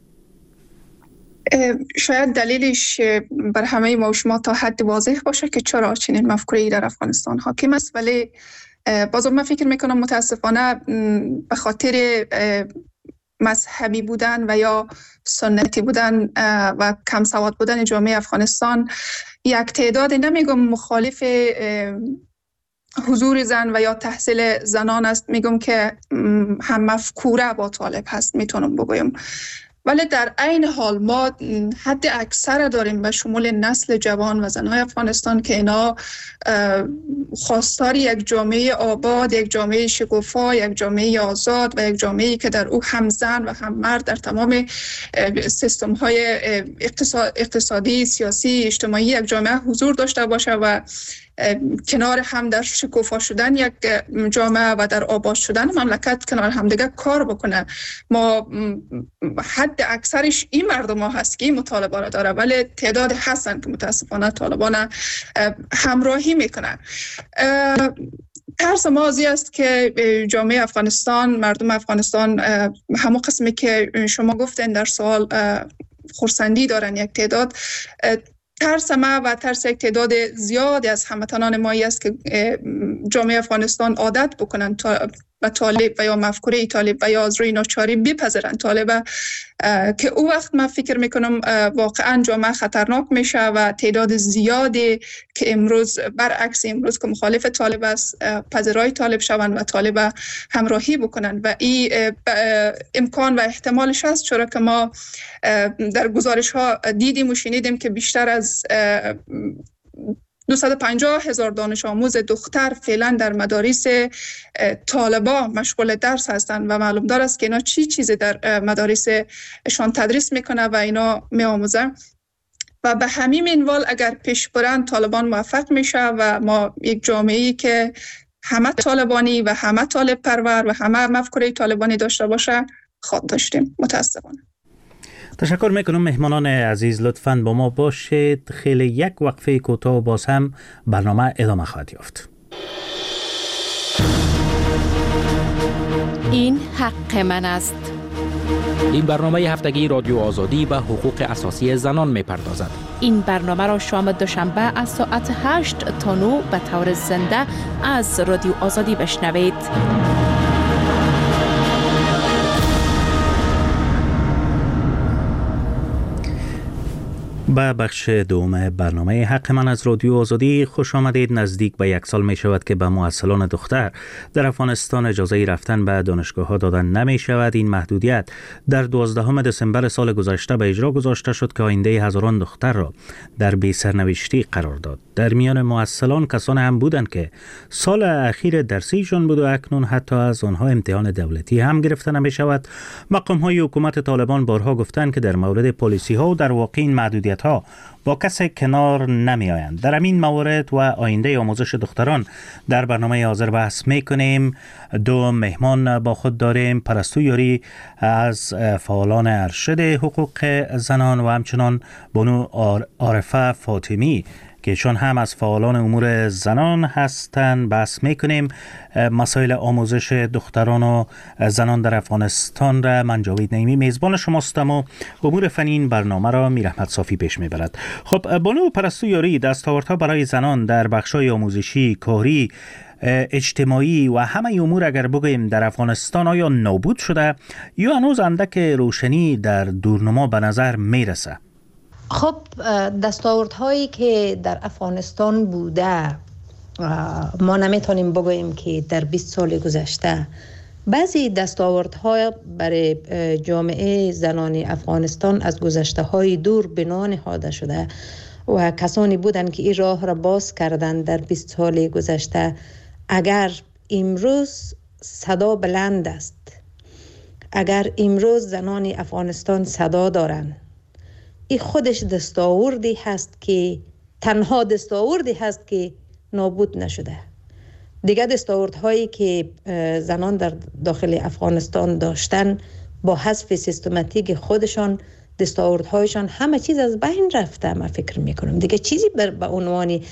شاید دلیلش بر همه ما و شما تا حد واضح باشه که چرا چنین مفکوره‌ای در افغانستان حاکم است، ولی بازم من فکر میکنم متاسفانه به خاطر مذهبی بودن و یا سنتی بودن و کم سواد بودن جامعه افغانستان یک تعداد، نمیگم مخالف حضور زن و یا تحصیل زنان است، میگم که هم مفکوره با طالب هست، میتونم بگویم. ولی در عین حال ما حد اکثر داریم به شمول نسل جوان و زنهای افغانستان که اینا خواستار یک جامعه آباد، یک جامعه شکوفا، یک جامعه آزاد و یک جامعه‌ای که در او هم زن و هم مرد در تمام سیستم های اقتصادی، سیاسی، اجتماعی یک جامعه حضور داشته باشه و کنار هم در شکوفا شدن یک جامعه و در آباد شدن مملکت کنار هم دیگه کار بکنه. ما حد اکثرش این مردم ها هست که این مطالبه را داره، ولی تعداد هستن که متاسفانه طالبان همراهی میکنن. ترس ما ازی است که جامعه افغانستان، مردم افغانستان، همون قسمی که شما گفتین در سوال خرسندی دارن یک تعداد، ترس ما و ترس یک تعداد زیادی از هموطنان ما است که جامعه افغانستان عادت بکنن و طالب و یا مفکوره طالب و یا از روی ناچاری بپذیرن طالب، که او وقت من فکر میکنم واقعا جامعه خطرناک میشه و تعداد زیادی که امروز برعکس امروز که مخالف طالب است پذیرای طالب شوند و طالب همراهی بکنن و این امکان و احتمالش هست، چرا که ما در گزارش ها دیدیم و شنیدیم که بیشتر از 250,000 دانش آموز دختر فعلا در مدارس طالبا مشغول درس هستند و معلوم دار است که اینا چیزی در مدارسشان تدریس میکنه و اینا میآموزن و به همین منوال اگر پیش برن طالبان موفق میشه و ما یک جامعه‌ای که همه طالبانی و همه طالب پرور و همه مفکوره طالبانی داشته باشه خواهد داشتیم. متاسفانه. تشکر میکنم. مهمانان عزیز لطفاً با ما باشید. خیلی یک وقفه کوتاه و باز هم برنامه ادامه خواهد یافت. این حق من است. این برنامه هفتگی رادیو آزادی به حقوق اساسی زنان میپردازد. این برنامه را شام دوشنبه از ساعت 8 تا 9 به طور زنده از رادیو آزادی بشنوید. به بخش دوم برنامه حق من از رادیو آزادی خوش آمدید. نزدیک به 1 سال می شود که به مواصلان دختر در افغانستان اجازه رفتن به دانشگاه ها دادن نمی شود. این محدودیت در 12 دسامبر سال گذشته به اجرا گذاشته شد که آینده هزاران دختر را در بی سرنوشتی قرار داد. در میان مواصلان کسان هم بودند که سال اخیر درسیشان بود و اکنون حتی از آنها امتحان دولتی هم گرفته نمی شود. مقام های حکومت طالبان بارها گفتند که در مورد پلیسی ها و در واقع این محدودیت ها با کسی کنار نمی آیند. در این موارد و آینده آموزش دختران در برنامه حاضر بحث می کنیم. 2 مهمان با خود داریم. پرستو یاری از فعالان ارشد حقوق زنان و همچنان بانو عارفه فاطمی که چون هم از فعالان امور زنان هستند بحث میکنیم. مسائل آموزش دختران و زنان در افغانستان را من جاوید نعیمی میزبان شماستم و امور فنی این برنامه را میرحمت صافی پیش میبرد. خب بانو پرستو یاری، دستاوردها برای زنان در بخش‌های آموزشی، کاری، اجتماعی و همه امور اگر بگوییم در افغانستان آیا نابود شده یا هنوز اندک روشنی در دورنما به نظر میرسه؟ خب دستاوردهایی که در افغانستان بوده ما نمیتونیم بگوییم که در 20 سال گذشته بعضی دستاوردها برای جامعه زنان افغانستان از گذشته‌های دور بنا نهاده شده و کسانی بودند که این راه را باز کردند در 20 سال گذشته. اگر امروز صدا بلند است، اگر امروز زنان افغانستان صدا دارند، این خودش دستاوردی هست که تنها دستاوردی هست که نابود نشده. دیگه دستاوردهایی که زنان در داخل افغانستان داشتن با حذف سیستماتیک خودشان، دستاوردهایشان همه چیز از بین رفته. من فکر میکنم دیگه چیزی به عنوان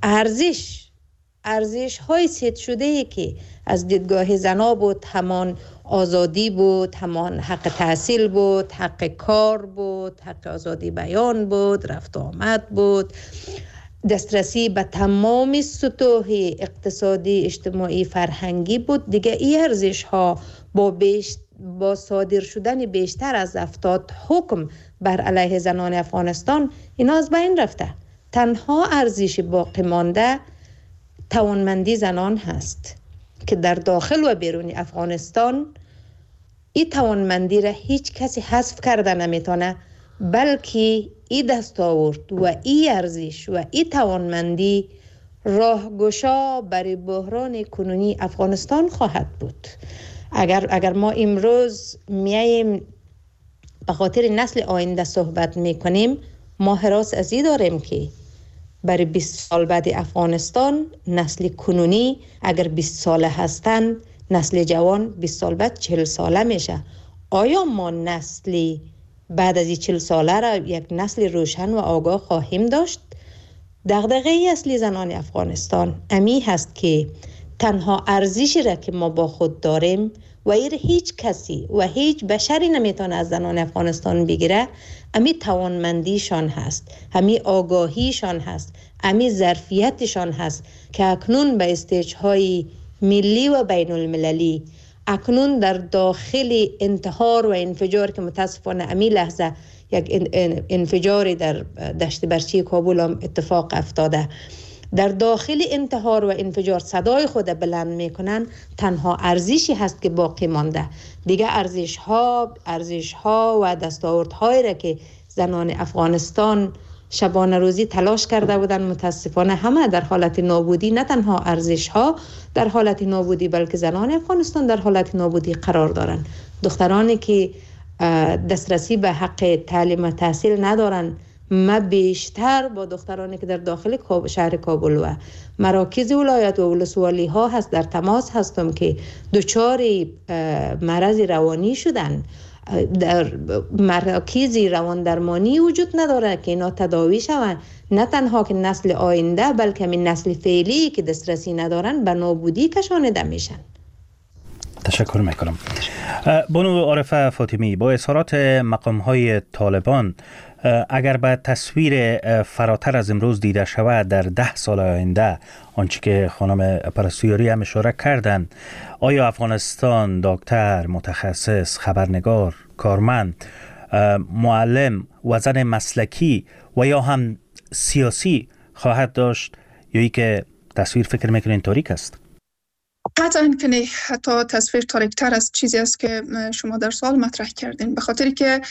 ارزش های سید شده ای که از دیدگاه زنا بود، همان آزادی بود، همان حق تحصیل بود، حق کار بود، حق آزادی بیان بود، رفت آمد بود، دسترسی به تمام سطوح اقتصادی، اجتماعی، فرهنگی بود. دیگه این ارزش ها با صادر شدن بیشتر از 70 حکم بر علیه زنان افغانستان اینا از بین رفته. تنها ارزش باقی مانده توانمندی زنان هست که در داخل و بیرون افغانستان این توانمندی را هیچ کسی حذف کرده نمیتونه، بلکه این دستاورد و این ارزش و این توانمندی راهگشا برای بحران کنونی افغانستان خواهد بود. اگر ما امروز میاییم به خاطر نسل آینده صحبت میکنیم، ما حراس از این داریم که برای 20 سال بعد افغانستان نسل کنونی اگر 20 ساله هستند، نسل جوان 20 سال بعد 40 ساله میشه. آیا ما نسلی بعد از 40 ساله را یک نسل روشن و آگاه خواهیم داشت؟ دغدغه اصلی زنان افغانستان امی هست که تنها ارزشی را که ما با خود داریم و ایر هیچ کسی و هیچ بشری نمیتونه از زنان افغانستان بگیره، امی توانمندیشان هست، امی آگاهیشان هست، امی ظرفیتشان هست که اکنون به استیج‌های ملی و بین المللی، اکنون در داخل انتحار و انفجار که متاسفانه امی لحظه یک انفجاری در دشت برچی کابل هم اتفاق افتاده، در داخل انتحار و انفجار صدای خود بلند میکنن، تنها ارزشی هست که باقی مانده. دیگه ارزش ها و دستاوردهایی را که زنان افغانستان شبانه روزی تلاش کرده بودن، متاسفانه همه در حالت نابودی، نه تنها ارزش ها در حالت نابودی بلکه زنان افغانستان در حالت نابودی قرار دارن. دخترانی که دسترسی به حق تعلیم و تحصیل ندارن، ما بیشتر با دخترانی که در داخل شهر کابل و مراکز ولایت و ولسوالی ها هست در تماس هستم که دچار مرض روانی شدن. در مراکز روان درمانی وجود نداره که اینا تداوی شوند. نه تنها که نسل آینده بلکه همین نسل فعلی که دسترسی ندارن به نابودی کشانیده میشن. تشکر میکنم. بانو عارفه فاطمی، با اظهارات مقام‌های طالبان اگر به تصویر فراتر از امروز دیده شود در 10 سال آینده، آنچه که خانم پرستویاری هم اشاره کردن، آیا افغانستان دکتر، متخصص، خبرنگار، کارمند، معلم و زن مسلکی و یا هم سیاسی خواهد داشت، یا ای که تصویر فکر میکنین تاریک است؟ قطعاً که نه، حتی تصویر تاریک‌تر از چیزی است که شما در سوال مطرح کردین، به خاطری که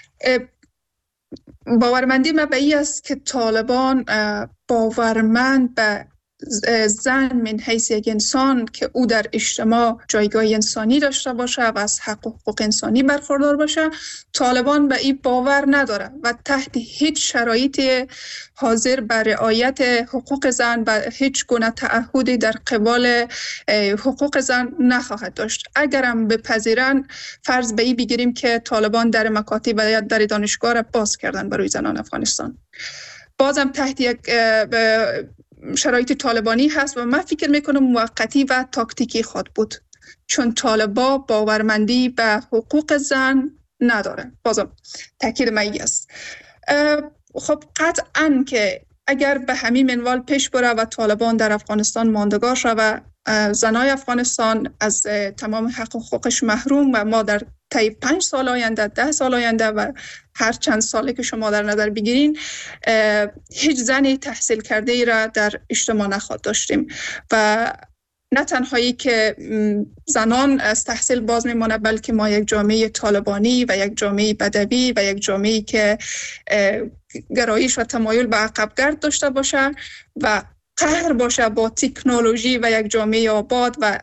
باورمندی ما به این است که طالبان باورمند به زن من حیث یک انسان که او در اجتماع جایگاه انسانی داشته باشه و از حق و حقوق انسانی برخوردار باشه. طالبان به این باور نداره و تحت هیچ شرایط حاضر بر رعایت حقوق زن و هیچ گونه تعهدی در قبال حقوق زن نخواهد داشت. اگرم بپذیرن، فرض به این بگیریم که طالبان در مکاتب و در دانشگاه را باز کردن برای زنان افغانستان، بازم تحت یک شرایط طالبانی هست و من فکر میکنم موقتی و تاکتیکی خواهد بود، چون طالبا باورمندی به حقوق زن نداره. بازم تاکید من است. خب قطعاً که اگر به همین منوال پیش بره و طالبان در افغانستان ماندگار شود، زنای افغانستان از تمام حق و حقوقش محروم و ما در طی 5 سال آینده، 10 سال آینده و هر چند ساله که شما در نظر بگیرین، هیچ زنی تحصیل کرده ای را در اجتماع نخواهد داشتیم و نه تنهایی که زنان از تحصیل باز میمانه، بلکه ما یک جامعه طالبانی و یک جامعه بدوی و یک جامعه که گرایش و تمایل به عقبگرد داشته باشه و قهر باشه با تکنولوژی و یک جامعه آباد و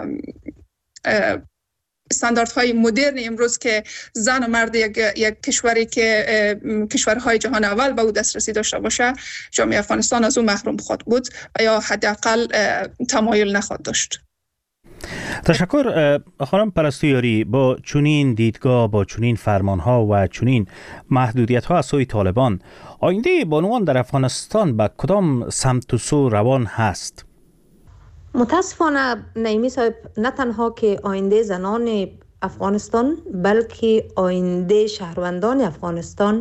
استانداردهای مدرن امروز که زن و مرد یک کشوری که کشورهای جهان اول به او دسترسی داشته باشه، جامعه افغانستان از او محروم خواهد بود و یا حداقل تمایل نخواهد داشت. تشکر خانم پرستویاری. با چنین دیدگاه، با چنین فرمانها و چنین محدودیت‌ها از سوی طالبان، آینده بانوان در افغانستان به کدام سمت و سو روان هست؟ متاسفانه نعیمی صاحب، نه تنها که آینده زنان افغانستان بلکه آینده شهروندان افغانستان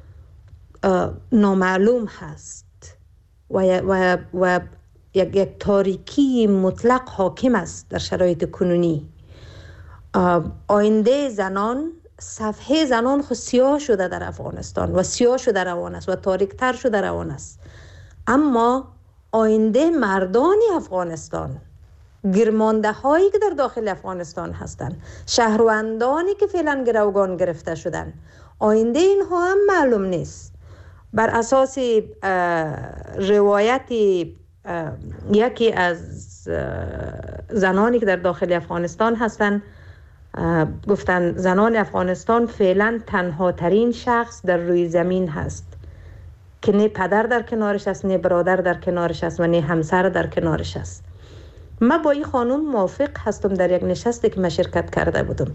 نامعلوم هست و یک تاریکی مطلق حاکم است در شرایط کنونی. آینده زنان، صفحه زنان خود سیاه شده در افغانستان و سیاه شده روان است و تاریکتر شده روان است. اما آینده مردان افغانستان، گرمانده هایی که در داخل افغانستان هستند، شهروندانی که فعلا گروگان گرفته شدن، آینده اینها هم معلوم نیست. بر اساس روایت یکی از زنانی که در داخل افغانستان هستند، گفتن زنان افغانستان فعلا تنها ترین شخص در روی زمین هست که نه پدر در کنارش است، نه برادر در کنارش است و نه همسر در کنارش است. من با این خانم موافق هستم در یک نشستی که من شرکت کرده بودم،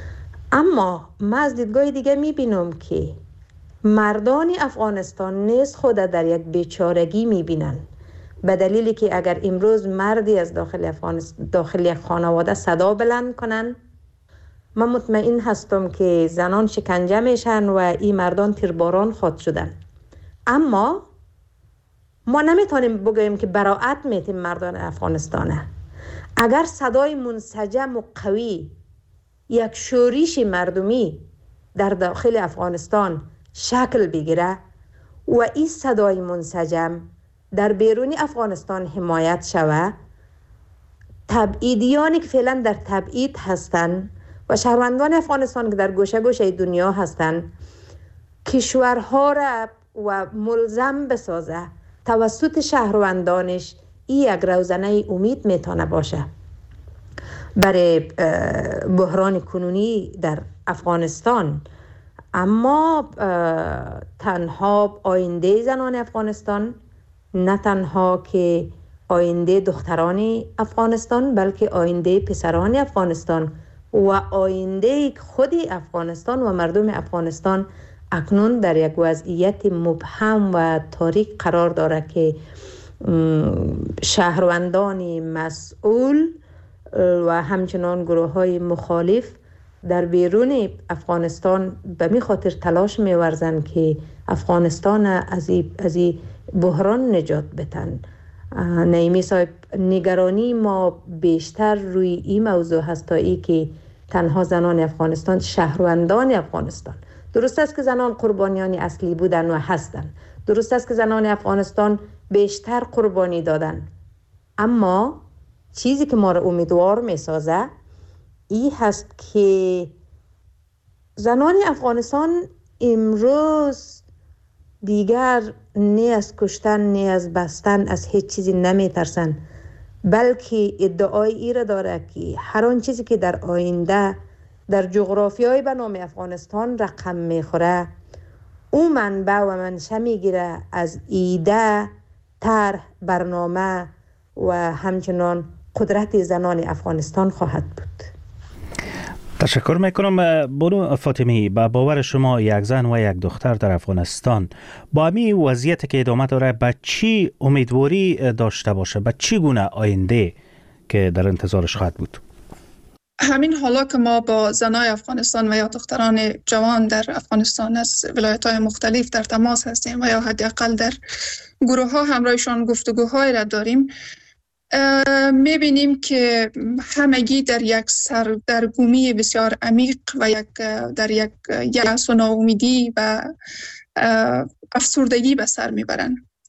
اما من از دیدگاه دیگه میبینم که مردان افغانستان نیز خود در یک بیچارگی میبینن، به دلیلی که اگر امروز مردی از داخل یک خانواده صدا بلند کنن، من مطمئن هستم که زنان شکنجه میشن و این مردان تیرباران خواهد شدن. اما ما نمیتونیم بگوییم که براءت میتیم مردان افغانستانه. اگر صدای منسجم و قوی، یک شورش مردمی در داخل افغانستان شکل بگیره و این صدای منسجم در بیرون افغانستان حمایت شود، تبعیدیانی که فعلا در تبعید هستند و شهروندان افغانستان که در گوشه گوشه دنیا هستند، کشورها را و ملزم بسازه توسط شهروندانش، این یک روزنه امید میتونه باشه برای بحران کنونی در افغانستان. اما تنها آینده زنان افغانستان، نه تنها که آینده دختران افغانستان بلکه آینده پسران افغانستان و آینده خود افغانستان و مردم افغانستان اکنون در یک وضعیت مبهم و تاریک قرار داره که شهروندان مسئول و همچنان گروه های مخالف در بیرون افغانستان به می خاطر تلاش می ورزن که افغانستان از این بحران نجات بدن. نعیمی صاحب، نگرانی ما بیشتر روی این موضوع هست تا ای که تنها زنان افغانستان، شهروندان افغانستان، درست است که زنان قربانیان اصلی بودن و هستن، درست است که زنان افغانستان بیشتر قربانی دادن، اما چیزی که ما را امیدوار می سازه این هست که زنان افغانستان امروز دیگر نه از کشتن، نه از بستن، از هیچ چیزی نمی ترسن، بلکه ادعای ای را داره که هر آن چیزی که در آینده در جغرافیای به نام افغانستان رقم میخوره، او منبع و منشأ میگیره از ایده، طرح، برنامه و همچنان قدرت زنان افغانستان خواهد بود. تشکر میکنم. بانو فاطمی، با باور شما یک زن و یک دختر در افغانستان با همین وضعیت که ادامه داره به چی امیدواری داشته باشه؟ به چی گونه آینده که در انتظارش خواهد بود؟ همین حالا که ما با زنای افغانستان و یا دختران جوان در افغانستان از ولایت‌های مختلف در تماس هستیم و یا حداقل در گروه‌ها همراهشان گفتگوهای را داریم، می‌بینیم که همگی در یک سردرگمی بسیار عمیق و در یک یأس و ناامیدی و افسردگی به سر میبرند.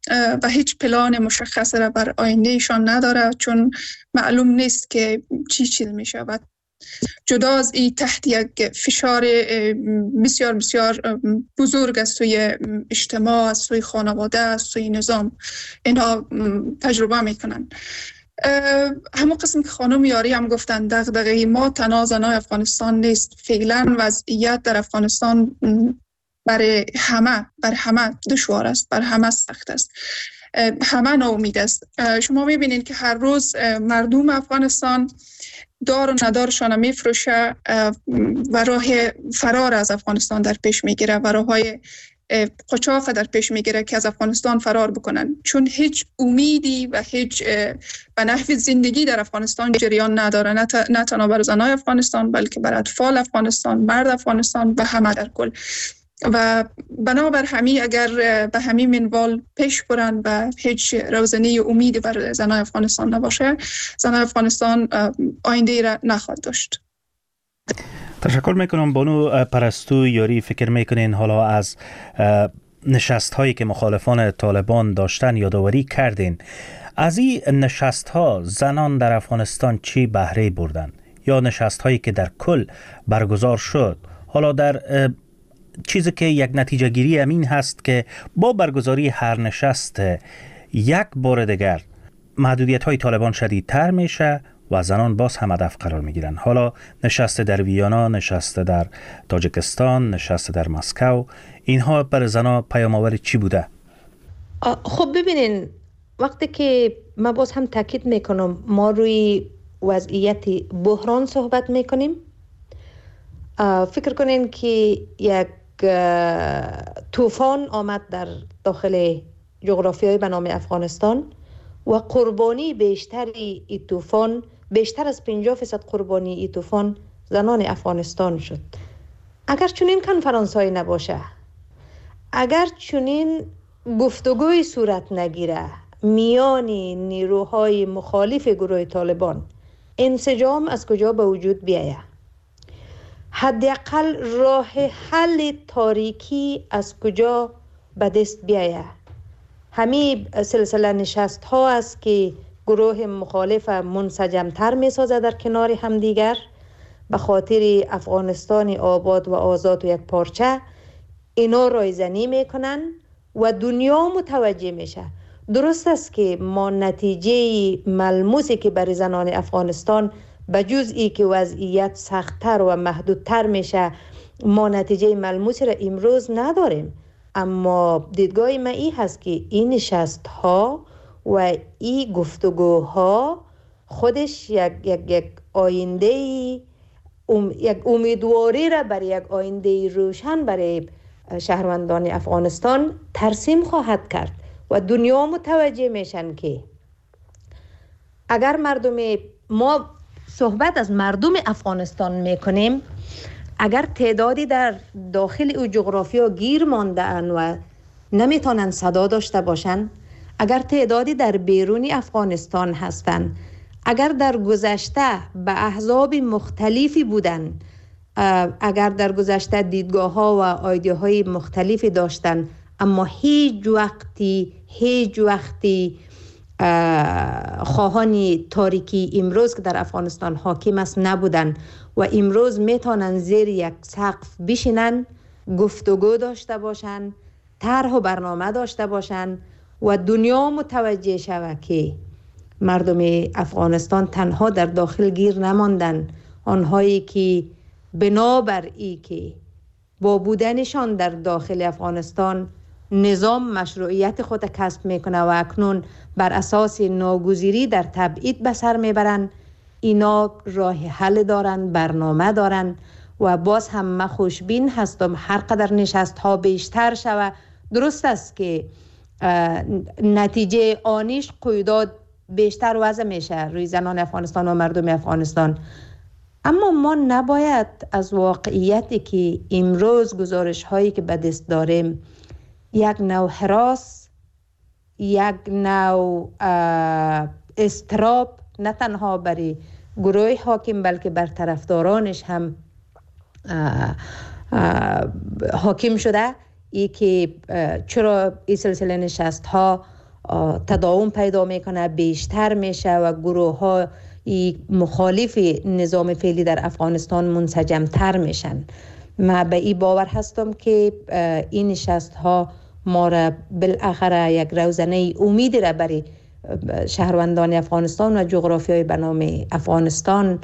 و هیچ پلان مشخص را بر آیندهشان نداره، چون معلوم نیست که چی چیز می شود. جدا از این تحت یک فشار بسیار بسیار بزرگ از سوی اجتماع، از سوی خانواده، از سوی نظام اینها تجربه میکنن. همون قسم که خانم یاری هم گفتن، دغدغه ما تنها زنای افغانستان نیست. فعلا وضعیت در افغانستان برای همه دشوار است، بر همه سخت است، همه ناامید است. شما میبینید که هر روز مردم افغانستان دار و ندارشان میفروشه و راه فرار از افغانستان در پیش میگیره و راههای قاچاق در پیش میگیره که از افغانستان فرار بکنن، چون هیچ امیدی و هیچ به نحو زندگی در افغانستان جریان نداره، نه تنها بر زنای افغانستان بلکه بر اطفال افغانستان، مرد افغانستان و همه در کل. و بنابر همین اگر به همین منوال پیش برن و هیچ روزنه امید بر زنای افغانستان نباشه، زنای افغانستان آینده را نخواهد داشت. تشکر میکنم بانو پرستو یاری. فکر میکنین حالا از نشست هایی که مخالفان طالبان داشتن یادآوری کردین، از این نشست ها زنان در افغانستان چی بهره بردن؟ یا نشست هایی که در کل برگزار شد، حالا در چیزی که یک نتیجه گیری امین هست که با برگزاری هر نشست یک بار دیگر محدودیت های طالبان شدیدتر میشه و زنان باز هم هدف قرار میگیرن. حالا نشست در ویانا، نشست در تاجیکستان، نشست در مسکو، اینها بر زنان پیام‌آور چی بوده؟ خب ببینین، وقتی که من باز هم تاکید میکنم ما روی وضعیت بحران صحبت میکنیم، فکر کنین که یک طوفان آمد در داخل جغرافیای به نام افغانستان و قربانی بیشتری این طوفان، بیشتر از 50% قربانی این طوفان زنان افغانستان شد. اگر چنین کنفرانس‌هایی نباشه، اگر چنین گفتگوی صورت نگیره میان نیروهای مخالف گروه طالبان، انسجام از کجا به وجود بیاید؟ حداقل راه حل تاریکی از کجا به دست بیاید؟ همین سلسله نشست ها است که گروه مخالف منسجمتر می سازد در کنار همدیگر به خاطر افغانستان آباد و آزاد و یک پارچه. اینا رایزنی می کنن و دنیا متوجه میشه. درست است که ما نتیجه ملموسی که برای زنان افغانستان به جز ای که وضعیت سخت‌تر و محدودتر میشه، ما نتیجه ملموسی را امروز نداریم، اما دیدگاه من این هست که این نشست ها و این گفتگوها خودش یک آینده، یک امیدواری را برای یک آینده روشن برای شهروندان افغانستان ترسیم خواهد کرد و دنیا متوجه میشن که اگر ما صحبت از مردم افغانستان میکنیم، اگر تعدادی در داخل او جغرافیا گیر مانده اند و نمیتونن صدا داشته باشن، اگر تعدادی در بیرون افغانستان هستند، اگر در گذشته به احزاب مختلفی بودن، اگر در گذشته دیدگاه ها و ایده های مختلفی داشتن، اما هیچ وقتی خواهان تاریکی امروز که در افغانستان حاکم است نبودن و امروز میتونن زیر یک سقف بشینن، گفتگو داشته باشن، طرح و برنامه داشته باشن و دنیا متوجه شود که مردم افغانستان تنها در داخل گیر نماندن. آنهایی که بنابر ای که با بودنشان در داخل افغانستان نظام مشروعیت خود کسب میکنه و اکنون بر اساس ناگزیری در تبعید به سر میبرن، اینا راه حل دارن، برنامه دارن و باز هم من خوشبین هستم هر قدر نشست ها بیشتر شود. درست است که نتیجه آنیش قیودات بیشتر وضع میشه روی زنان افغانستان و مردم افغانستان، اما ما نباید از واقعیتی که امروز گزارش هایی که به دست داریم یک نوع هراس، یک نوع استراب نه تنها برای گروه حاکم بلکه بر طرفدارانش هم حاکم شده، ای که چرا این سلسله نشست ها تداوم پیدا میکنه، بیشتر میشه و گروه ها مخالف نظام فعلی در افغانستان منسجمتر میشن. من به این باور هستم که این نشست ها ما را بالاخره یک روزنه امیدی را برای شهروندان افغانستان و جغرافیای به نام افغانستان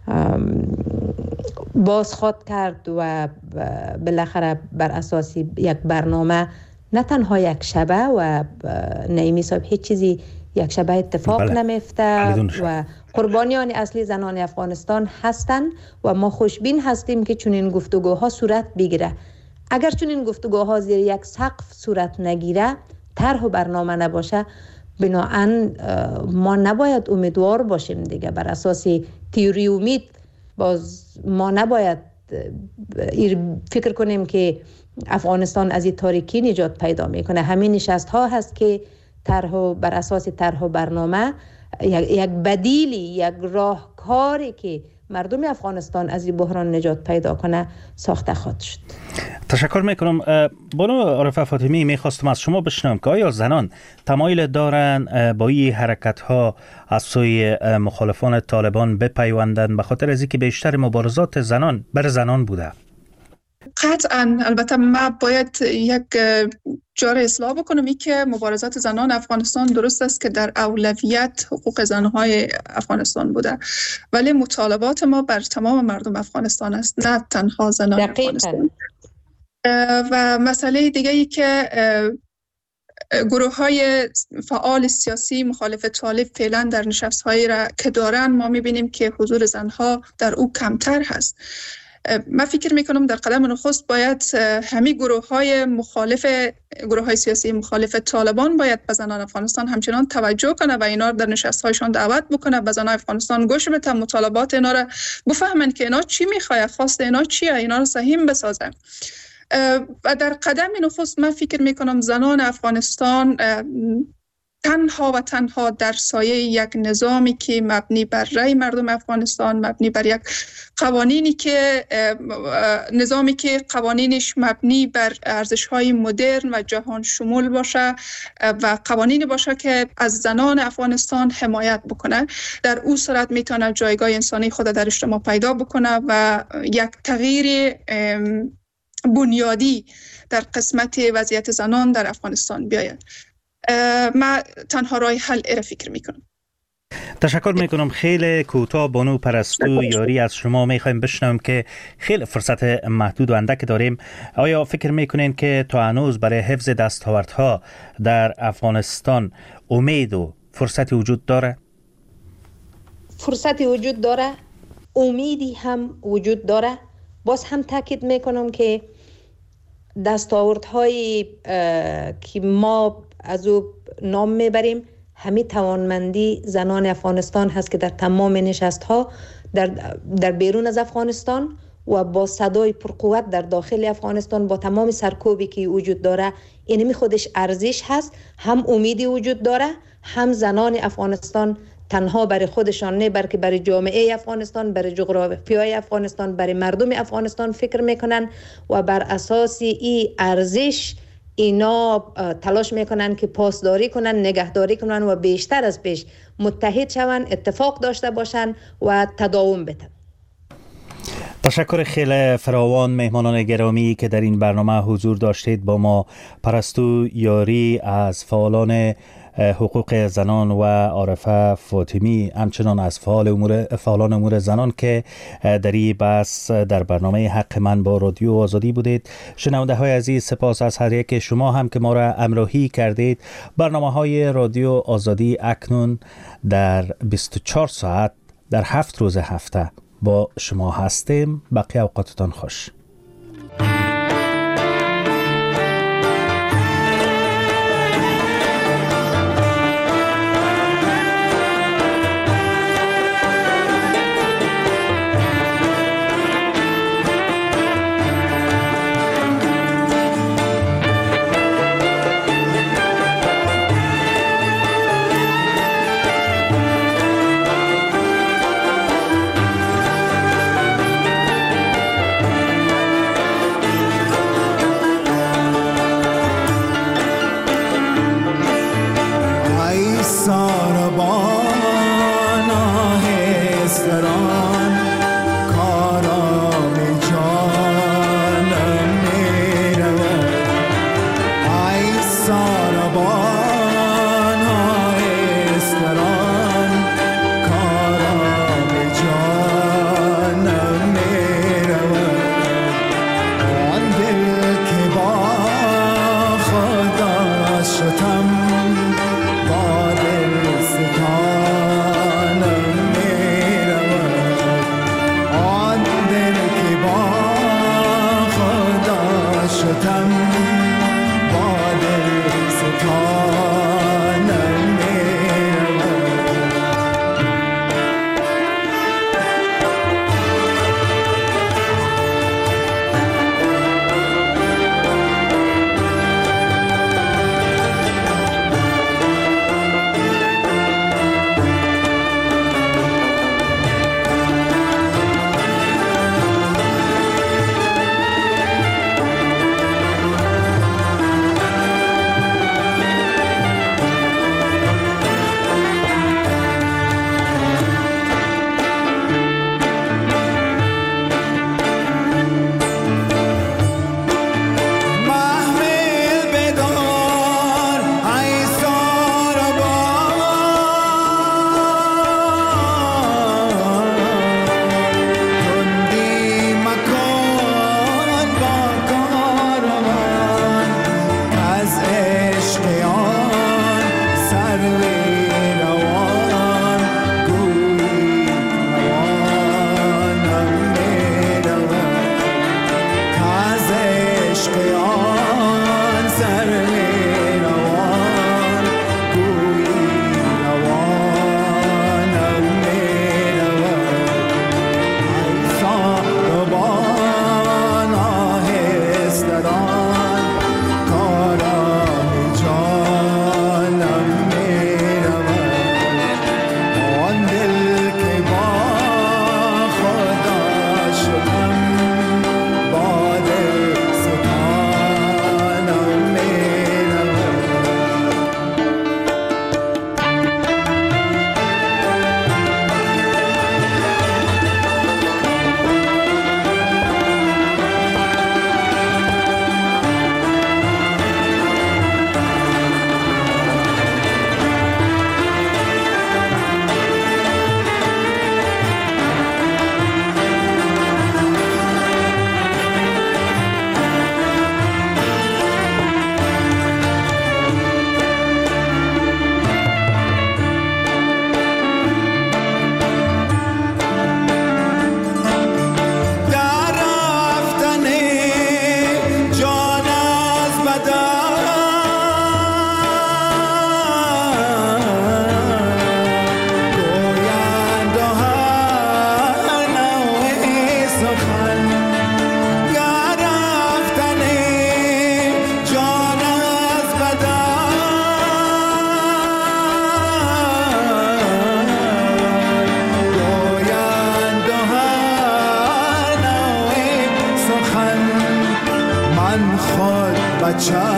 باز خواهد کرد و بالاخره بر اساس یک برنامه نه تنها یک شبه و نعیمی صاحب هیچ چیزی یک شبه اتفاق نمیفته و قربانیان اصلی زنان افغانستان هستند و ما خوشبین هستیم که چنین گفتگوها صورت بگیره. اگر چنین گفتگوها زیر یک سقف صورت نگیره، طرح و برنامه نباشه، بناهن ما نباید امیدوار باشیم دیگه. بر اساس تئوری امید باز ما نباید فکر کنیم که افغانستان از این تاریکی نجات پیدا میکنه. همین نشست ها هست که بر اساس طرح و برنامه یک بدیلی، یک راهکاری که مردم افغانستان از این بحران نجات پیدا کنه ساخته خواهد شد. تشکر میکنم. بانو عارفه فاطمی، میخواستم از شما بشنوم که آیا زنان تمایل دارن با این حرکت ها از سوی مخالفان طالبان بپیوندن، به خاطر از اینکه بیشتر مبارزات زنان بر زنان بوده؟ قطعا. البته ما باید یک جار اصلاح بکنم، این که مبارزات زنان افغانستان درست است که در اولویت حقوق زنهای افغانستان بوده، ولی مطالبات ما بر تمام مردم افغانستان است، نه تنها زنان افغانستان. و مسئله دیگه ای که گروه های فعال سیاسی مخالف طالب فعلا در نشست هایی را که دارن، ما میبینیم که حضور زنها در او کمتر هست. من فکر میکنم در قدم نخست باید همه گروه های سیاسی مخالف طالبان باید به زنان افغانستان همچنان توجه کنه و اینا در نشست هایشان دعوت بکنه، به زنان افغانستان گوش بده، مطالبات اینا را بفهمن که اینا چی میخواد، خواست اینا چیه، اینا رو سهیم بسازن. و در قدم نخست من فکر میکنم زنان افغانستان تنها در سایه یک نظامی که مبنی بر رأی مردم افغانستان، مبنی بر یک نظامی که قوانینش مبنی بر ارزش‌های مدرن و جهان شمول باشه و قوانینی باشه که از زنان افغانستان حمایت بکنه، در او صورت میتونه جایگاه انسانی خود در اجتماع پیدا بکنه و یک تغییر بنیادی در قسمت وضعیت زنان در افغانستان بیاید. من تنها راه حل را فکر میکنم. تشکر میکنم. خیلی کوتاه بانو پرستو یاری از شما میخوایم بشنویم که خیلی فرصت محدود و اندک داریم. آیا فکر میکنین که تا هنوز برای حفظ دستاوردها در افغانستان امید و فرصتی وجود داره؟ فرصتی وجود داره، امیدی هم وجود داره. باز هم تاکید میکنم که دستاوردهایی که ما از او نام میبریم همین توانمندی زنان افغانستان هست که در تمام نشست ها در بیرون از افغانستان و با صدای پرقوت در داخل افغانستان با تمام سرکوبی که وجود داره، اینمی خودش ارزش هست. هم امیدی وجود داره، هم زنان افغانستان تنها برای خودشان نه بلکه برای جامعه افغانستان، برای جغرافیای افغانستان، برای مردم افغانستان فکر میکنن و بر اساس این ارزش اینا تلاش میکنن که پاسداری کنن، نگهداری کنن و بیشتر از پیش متحد شون، اتفاق داشته باشن و تداوم بدن. تشکر خیلی فراوان مهمانان گرامی که در این برنامه حضور داشتید. با ما پرستو یاری از فعالان حقوق زنان و عارفه فاطمی همچنان از فعالان امور زنان که در این بحث در برنامه حق من با رادیو آزادی بودید. شنونده های عزیز، سپاس از هر یک شما هم که ما را همراهی کردید. برنامه های رادیو آزادی اکنون در 24 ساعت در 7 روز هفته با شما هستیم. بقیه اوقاتتان خوش. من خود بچه